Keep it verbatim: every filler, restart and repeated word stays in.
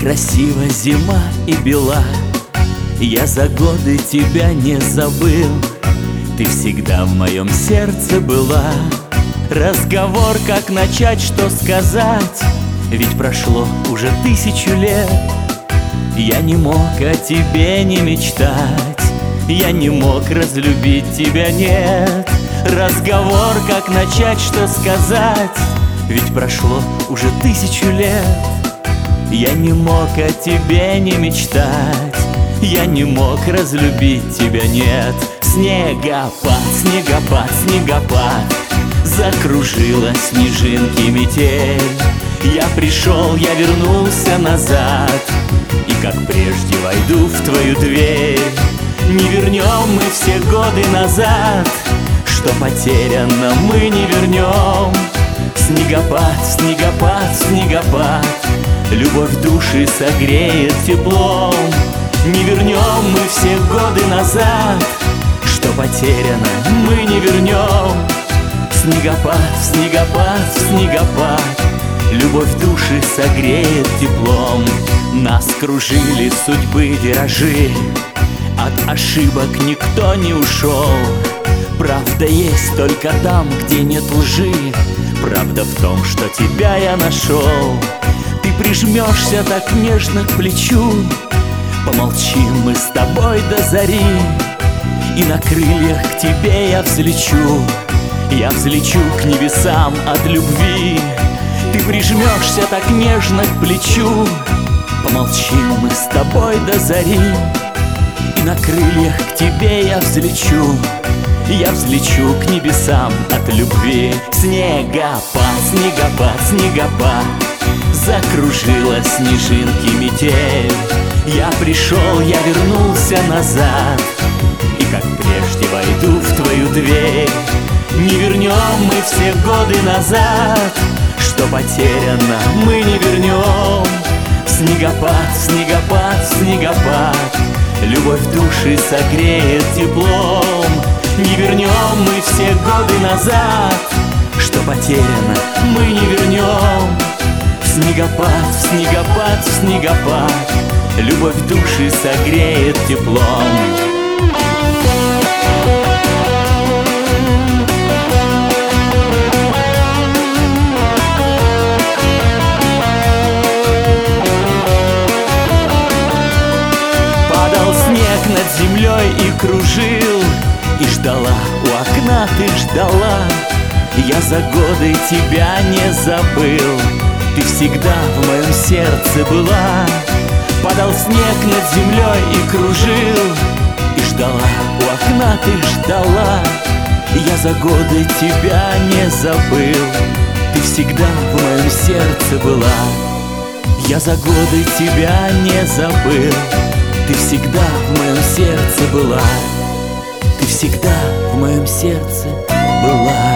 красива зима и бела. Я за годы тебя не забыл, ты всегда в моем сердце была. Разговор, как начать, что сказать, ведь прошло уже тысячу лет. Я не мог о тебе не мечтать, я не мог разлюбить тебя, нет. Разговор, как начать, что сказать, ведь прошло уже тысячу лет. Я не мог о тебе не мечтать, я не мог разлюбить тебя, нет. Снегопад, снегопад, снегопад, закружила снежинки метель. Я пришел, я вернулся назад, и как прежде войду в твою дверь. Не вернем мы все годы назад, что потеряно, мы не вернем. Снегопад, снегопад, снегопад, любовь души согреет теплом. Не вернем мы все годы назад, что потеряно, мы не вернем. Снегопад, снегопад, снегопад, любовь души согреет теплом. Нас кружили судьбы виражи, от ошибок никто не ушел. Правда есть только там, где нет лжи, правда в том, что тебя я нашел. Ты прижмешься так нежно к плечу, помолчим мы с тобой до зари, и на крыльях к тебе я взлечу, я взлечу к небесам от любви. Ты прижмешься так нежно к плечу, помолчим мы с тобой до зари, и на крыльях к тебе я взлечу, я взлечу к небесам от любви. Снегопад, снегопад, снегопад, закружила снежинки метель. Я пришел, я вернулся назад, и как прежде войду в твою дверь. Не вернем мы все годы назад, что потеряно, мы не вернем. Снегопад, снегопад, снегопад, любовь души согреет теплом. Не вернем мы все годы назад, что потеряно, мы не вернем. Снегопад, снегопад, снегопад, любовь души согреет теплом. Падал снег над землей и кружил, и ждала, у окна ты ждала. Я за годы тебя не забыл, ты всегда в моем сердце была. Падал снег над землей и кружил, и ждала, у окна ты ждала. Я за годы тебя не забыл, ты всегда в моем сердце была. Я за годы тебя не забыл, ты всегда в моем сердце была. Ты всегда в моем сердце была.